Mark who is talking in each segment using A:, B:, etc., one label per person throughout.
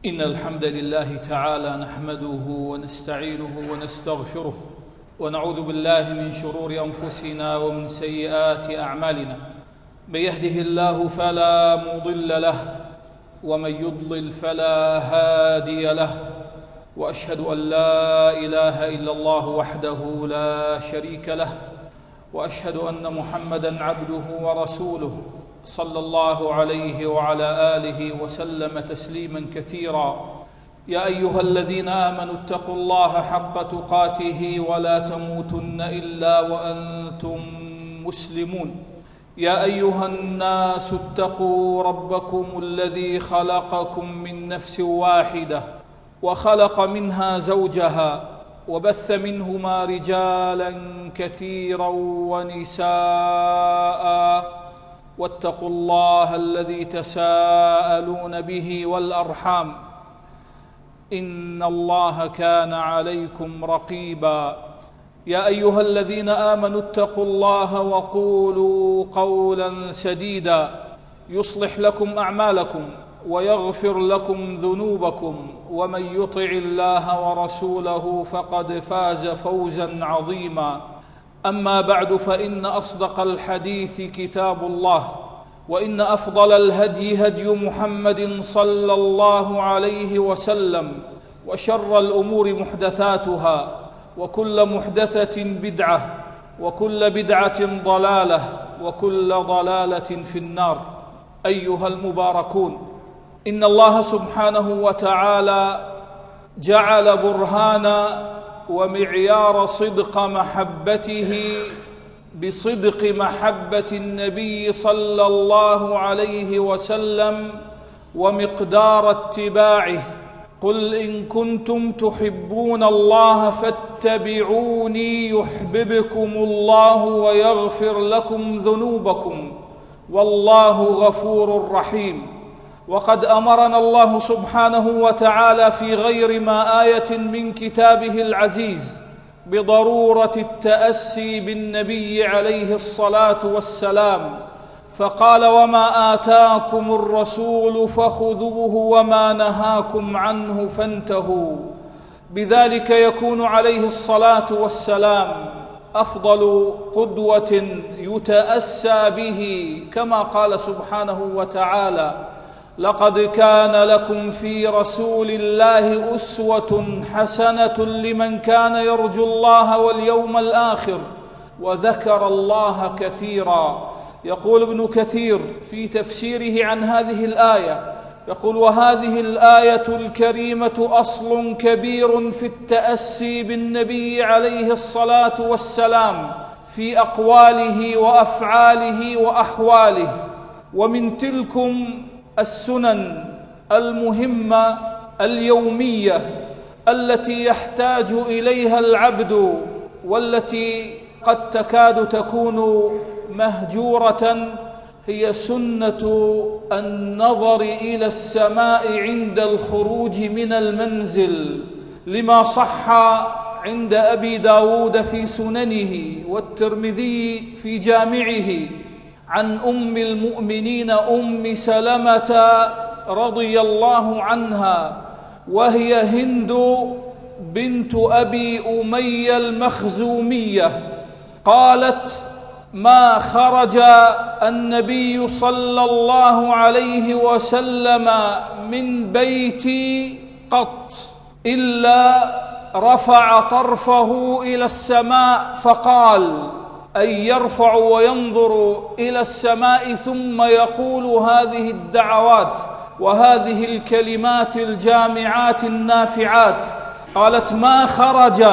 A: إن الحمد لله تعالى نحمده ونستعينه ونستغفره ونعوذ بالله من شرور أنفسنا ومن سيئات أعمالنا. من يهده الله فلا مضل له ومن يضلل فلا هادي له، وأشهد أن لا إله إلا الله وحده لا شريك له، وأشهد أن محمدًا عبده ورسوله صلى الله عليه وعلى آله وسلم تسليماً كثيراً. يا أيها الذين آمنوا اتقوا الله حق تقاته ولا تموتن إلا وأنتم مسلمون. يا أيها الناس اتقوا ربكم الذي خلقكم من نفس واحدة وخلق منها زوجها وبث منهما رجالاً كثيراً ونساءً، واتقوا الله الذي تساءلون به والأرحام، إن الله كان عليكم رقيبا. يا أيها الذين آمنوا اتقوا الله وقولوا قولا سديدا يصلح لكم أعمالكم ويغفر لكم ذنوبكم، ومن يطع الله ورسوله فقد فاز فوزا عظيما. أما بعد، فإن أصدق الحديث كتاب الله، وإن أفضل الهدي هدي محمد صلى الله عليه وسلم، وشر الأمور محدثاتها، وكل محدثة بدعة، وكل بدعة ضلالة، وكل ضلالة في النار. أيها المباركون، إن الله سبحانه وتعالى جعل برهانا ومعيار صدق محبته بصدق محبة النبي صلى الله عليه وسلم ومقدار اتباعه. قل إن كنتم تحبون الله فاتبعوني يحببكم الله ويغفر لكم ذنوبكم والله غفور رحيم. وقد أمرنا الله سبحانه وتعالى في غير ما آية من كتابه العزيز بضرورة التأسي بالنبي عليه الصلاة والسلام، فقال: وما آتاكم الرسول فخذوه وما نهاكم عنه فانتهوا. بذلك يكون عليه الصلاة والسلام أفضل قدوة يتأسى به، كما قال سبحانه وتعالى: لقد كان لكم في رسول الله أسوة حسنة لمن كان يرجو الله واليوم الآخر وذكر الله كثيرا. يقول ابن كثير في تفسيره عن هذه الآية، يقول: وهذه الآية الكريمة أصل كبير في التأسي بالنبي عليه الصلاة والسلام في أقواله وأفعاله وأحواله. ومن تلكم السنن المهمة اليومية التي يحتاج إليها العبد، والتي قد تكاد تكون مهجورة، هي سنة النظر إلى السماء عند الخروج من المنزل، لما صح عند أبي داود في سننه والترمذي في جامعه عن أم المؤمنين أم سلمة رضي الله عنها، وهي هند بنت أبي أمية المخزومية، قالت: ما خرج النبي صلى الله عليه وسلم من بيتي قط إلا رفع طرفه إلى السماء فقال، أي يرفع وينظر إلى السماء ثم يقول هذه الدعوات وهذه الكلمات الجامعات النافعات. قالت: ما خرج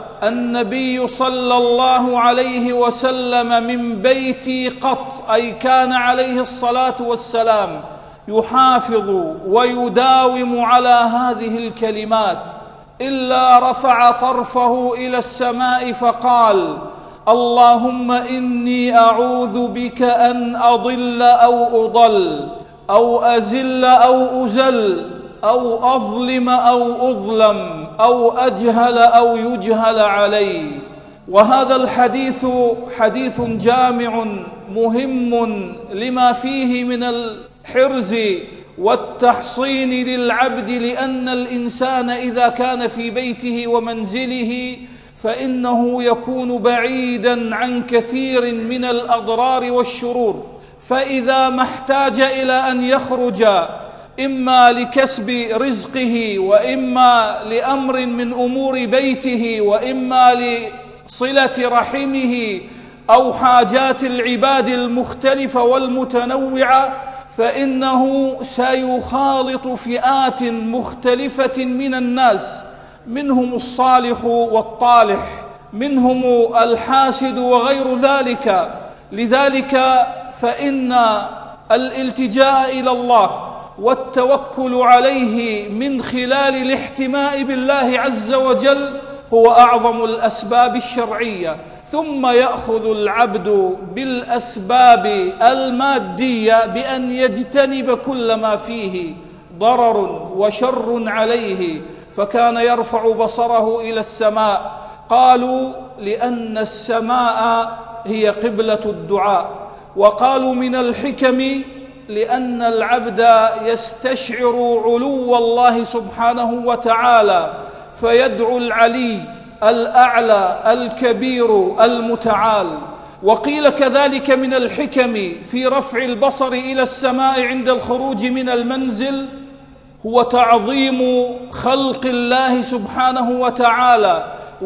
A: النبي صلى الله عليه وسلم من بيتي قط، أي كان عليه الصلاة والسلام يحافظ ويداوم على هذه الكلمات، إلا رفع طرفه إلى السماء فقال: اللهم إني أعوذ بك أن أضل أو أضل أو أزل أو أزل أو أظلم أو أظلم أو أجهل أو يجهل علي. وهذا الحديث حديث جامع مهم لما فيه من الحرز والتحصين للعبد، لأن الإنسان إذا كان في بيته ومنزله فإنه يكون بعيداً عن كثير من الأضرار والشرور، فإذا ما احتاج إلى أن يخرج إما لكسب رزقه، وإما لأمر من أمور بيته، وإما لصلة رحمه أو حاجات العباد المختلفة والمتنوعة، فإنه سيخالط فئات مختلفة من الناس، منهم الصالح والطالح، منهم الحاسد وغير ذلك. لذلك فإن الالتجاء إلى الله والتوكل عليه من خلال الاحتماء بالله عز وجل هو أعظم الأسباب الشرعية، ثم يأخذ العبد بالأسباب المادية بأن يجتنب كل ما فيه ضرر وشر عليه، فكان يرفع بصره إلى السماء. قالوا لأن السماء هي قبلة الدعاء، وقالوا من الحكم لأن العبد يستشعر علو الله سبحانه وتعالى فيدعو العلي الأعلى الكبير المتعال. وقيل كذلك من الحكم في رفع البصر إلى السماء عند الخروج من المنزل هو تعظيم خلق الله سبحانه وتعالى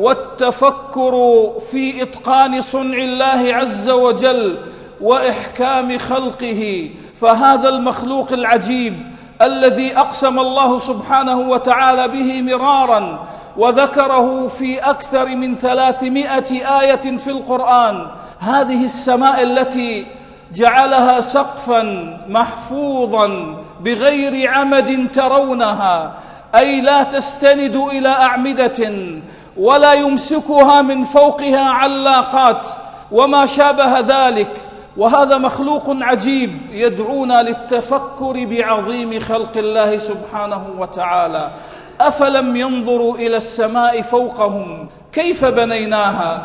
A: والتفكر في إتقان صنع الله عز وجل وإحكام خلقه. فهذا المخلوق العجيب الذي أقسم الله سبحانه وتعالى به مرارا وذكره في أكثر من 300 آية في القرآن، هذه السماء التي جعلها سقفا محفوظا بغير عمد ترونها، أي لا تستند إلى أعمدة ولا يمسكها من فوقها علاقات وما شابه ذلك. وهذا مخلوق عجيب يدعونا للتفكر بعظيم خلق الله سبحانه وتعالى. أفلم ينظروا إلى السماء فوقهم كيف بنيناها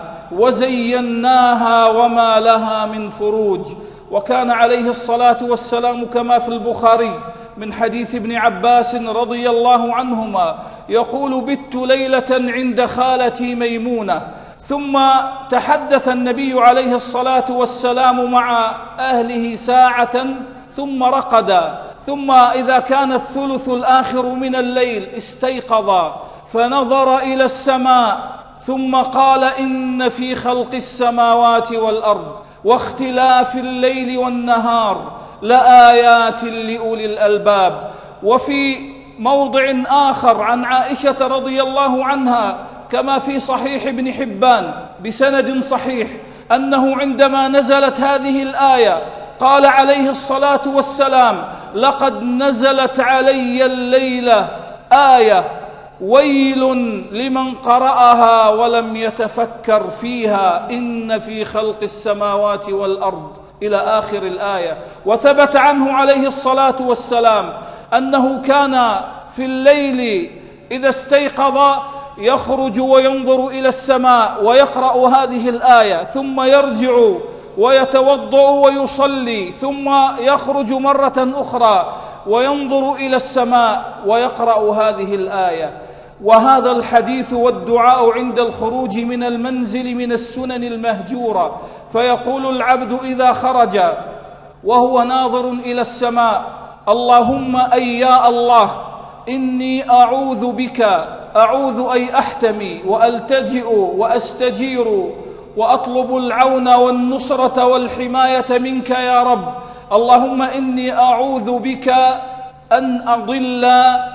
A: وزيناها وما لها من فروج. وكان عليه الصلاة والسلام كما في البخاري من حديث ابن عباس رضي الله عنهما يقول: بت ليلة عند خالتي ميمونة، ثم تحدث النبي عليه الصلاة والسلام مع أهله ساعة ثم رقد، ثم إذا كان الثلث الآخر من الليل استيقظ فنظر إلى السماء ثم قال: إن في خلق السماوات والأرض واختلاف الليل والنهار لآيات لأولي الألباب. وفي موضع آخر عن عائشة رضي الله عنها كما في صحيح ابن حبان بسند صحيح أنه عندما نزلت هذه الآية قال عليه الصلاة والسلام: لقد نزلت علي الليلة آية ويل لمن قرأها ولم يتفكر فيها، إن في خلق السماوات والأرض، إلى آخر الآية. وثبت عنه عليه الصلاة والسلام أنه كان في الليل إذا استيقظ يخرج وينظر إلى السماء ويقرأ هذه الآية، ثم يرجع ويتوضأ ويصلي، ثم يخرج مرة أخرى وينظر إلى السماء ويقرأ هذه الآية. وهذا الحديث والدعاء عند الخروج من المنزل من السنن المهجورة. فيقول العبد إذا خرج وهو ناظر إلى السماء: اللهم أي يا الله إني أعوذ بك، أعوذ أي أحتمي وألتجئ وأستجير وأطلب العون والنصرة والحماية منك يا رب. اللهم إني أعوذ بك أن أضل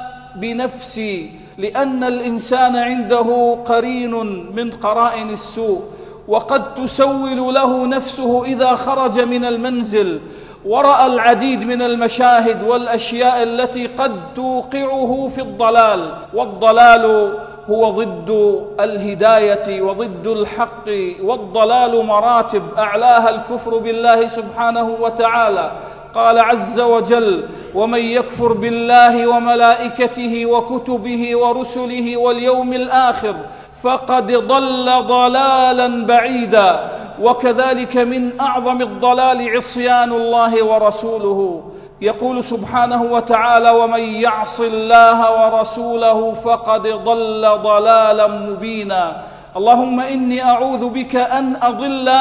A: بنفسي، لأن الإنسان عنده قرين من قرائن السوء، وقد تسول له نفسه إذا خرج من المنزل ورأى العديد من المشاهد والأشياء التي قد توقعه في الضلال. والضلال هو ضد الهداية وضد الحق، والضلال مراتب أعلاها الكفر بالله سبحانه وتعالى. قال عز وجل: ومن يكفر بالله وملائكته وكتبه ورسله واليوم الآخر فقد ضل ضلالا بعيدا. وكذلك من أعظم الضلال عصيان الله ورسوله، يقول سبحانه وتعالى: ومن يعص الله ورسوله فقد ضل ضلالا مبينا. اللهم إني أعوذ بك أن أضل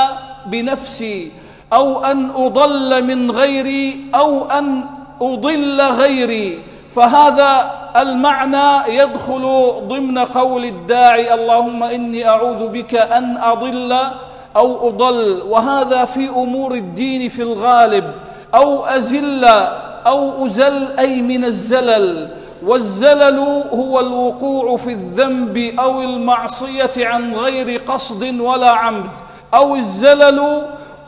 A: بنفسي، أو أن أضل من غيري، أو أن أضل غيري. فهذا المعنى يدخل ضمن قول الداعي: اللهم إني أعوذ بك أن أضل أو أضل، وهذا في أمور الدين في الغالب، أو أزل أو أزل أي من الزلل. والزلل هو الوقوع في الذنب أو المعصية عن غير قصد ولا عمد، أو الزلل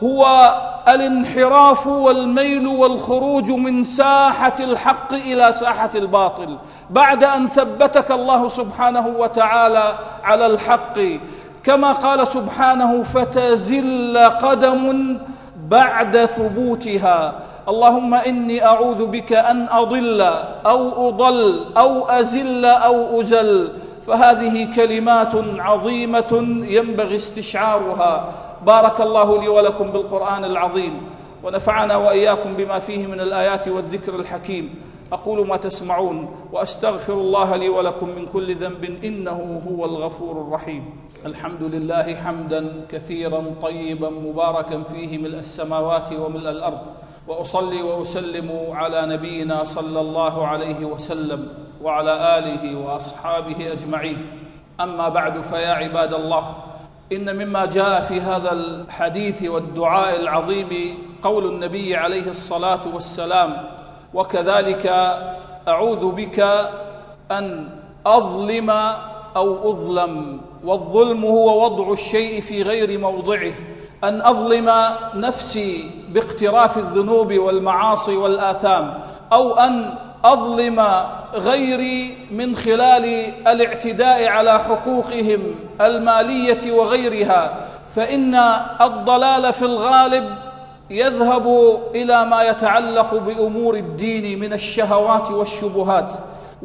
A: هو الانحراف والميل والخروج من ساحة الحق إلى ساحة الباطل بعد أن ثبتك الله سبحانه وتعالى على الحق، كما قال سبحانه: فتزل قدم بعد ثبوتها. اللهم إني أعوذ بك أن أضل أو أضل أو أزل أو أزل. فهذه كلمات عظيمة ينبغي استشعارها. بارك الله لي ولكم بالقرآن العظيم، ونفعنا وإياكم بما فيه من الآيات والذكر الحكيم. أقول ما تسمعون، وأستغفر الله لي ولكم من كل ذنب، إنه هو الغفور الرحيم. الحمد لله حمدا كثيرا طيبا مباركا فيه ملء السماوات وملء الأرض، وأصلي وأسلم على نبينا صلى الله عليه وسلم وعلى آله وأصحابه أجمعين. أما بعد، فيا عباد الله، إن مما جاء في هذا الحديث والدعاء العظيم قول النبي عليه الصلاة والسلام: وكذلك أعوذ بك أن أظلم أو أظلم. والظلم هو وضع الشيء في غير موضعه، أن أظلم نفسي باقتراف الذنوب والمعاصي والآثام، أو أن أظلم غيري من خلال الاعتداء على حقوقهم المالية وغيرها. فإن الضلال في الغالب يذهب إلى ما يتعلق بأمور الدين من الشهوات والشبهات،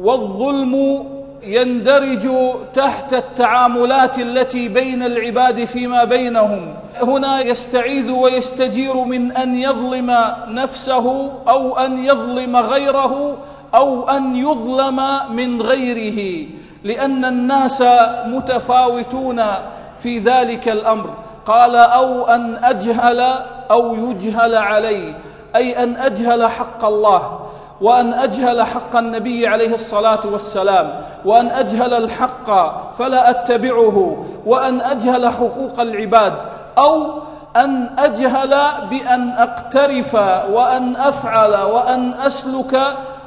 A: والظلم يندرج تحت التعاملات التي بين العباد فيما بينهم. هنا يستعيذ ويستجير من أن يظلم نفسه، أو أن يظلم غيره، أو أن يظلم من غيره، لأن الناس متفاوتون في ذلك الأمر. قال: أو أن أجهل أو يجهل علي، أي أن أجهل حق الله، وأن أجهل حق النبي عليه الصلاة والسلام، وأن أجهل الحق فلا أتبعه، وأن أجهل حقوق العباد، أو أن أجهل بأن أقترف وأن أفعل وأن أسلك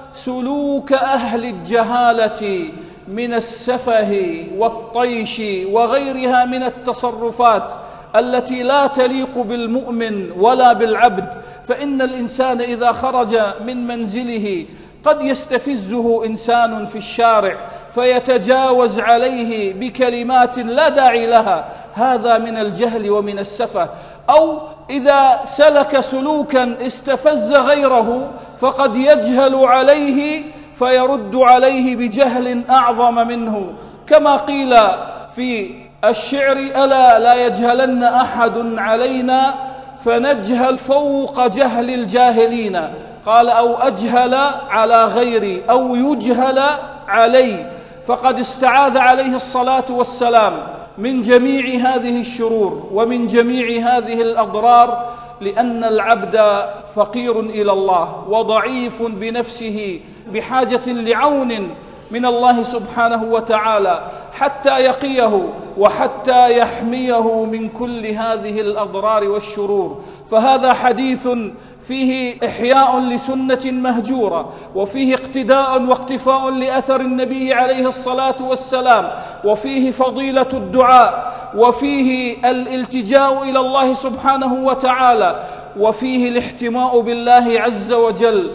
A: سلوك أهل الجهالة من السفه والطيش وغيرها من التصرفات التي لا تليق بالمؤمن ولا بالعبد. فإن الإنسان إذا خرج من منزله قد يستفزه إنسان في الشارع فيتجاوز عليه بكلمات لا داعي لها، هذا من الجهل ومن السفه. أو إذا سلك سلوكا استفز غيره فقد يجهل عليه فيرد عليه بجهل أعظم منه، كما قيل في الشعر: ألا لا يجهلن أحد علينا فنجهل فوق جهل الجاهلين. قال: أو أجهل على غيري أو يجهل علي. فقد استعاذ عليه الصلاة والسلام من جميع هذه الشرور ومن جميع هذه الأضرار، لأن العبد فقير إلى الله وضعيف بنفسه بحاجة لعون من الله سبحانه وتعالى حتى يقيه وحتى يحميه من كل هذه الأضرار والشرور. فهذا حديث فيه إحياء لسنة مهجورة، وفيه اقتداء واقتفاء لأثر النبي عليه الصلاة والسلام، وفيه فضيلة الدعاء، وفيه الالتجاء إلى الله سبحانه وتعالى، وفيه الاحتماء بالله عز وجل،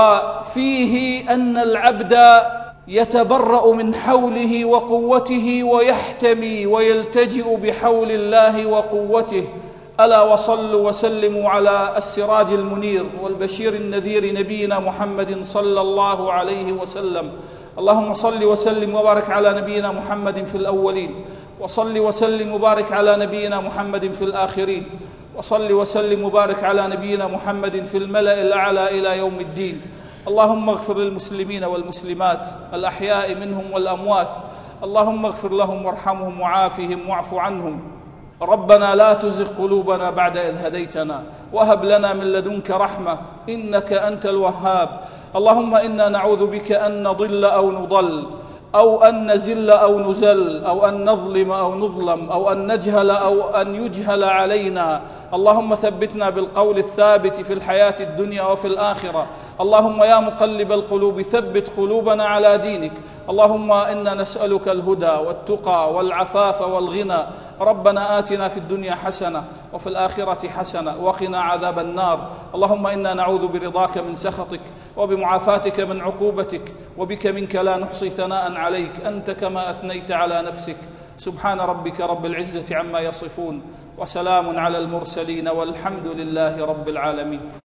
A: وفيه أن العبد يتبرأ من حوله وقوته ويحتمي ويلتجئ بحول الله وقوته. ألا وصلوا وسلموا على السراج المنير والبشير النذير نبينا محمد صلى الله عليه وسلم. اللهم صل وسلم وبارك على نبينا محمد في الأولين، وصل وسلم وبارك على نبينا محمد في الآخرين. وصل وسلم وبارك على نبينا محمد في الملأ الأعلى إلى يوم الدين. اللهم اغفر للمسلمين والمسلمات الأحياء منهم والأموات، اللهم اغفر لهم وارحمهم وعافهم واعف عنهم. ربنا لا تزغ قلوبنا بعد إذ هديتنا وهب لنا من لدنك رحمة إنك أنت الوهاب. اللهم إنا نعوذ بك أن نضل أو نضل أو أن نزل أو نزل أو أن نظلم أو نظلم أو أن نجهل أو أن يجهل علينا. اللهم ثبتنا بالقول الثابت في الحياة الدنيا وفي الآخرة. اللهم يا مقلب القلوب ثبت قلوبنا على دينك. اللهم إنا نسألك الهدى والتقى والعفاف والغنى. ربنا آتنا في الدنيا حسنة وفي الآخرة حسنة وقنا عذاب النار. اللهم إنا نعوذ برضاك من سخطك وبمعافاتك من عقوبتك، وبك منك لا نحصي ثناء عليك أنت كما أثنيت على نفسك. سبحان ربك رب العزة عما يصفون، وسلام على المرسلين، والحمد لله رب العالمين.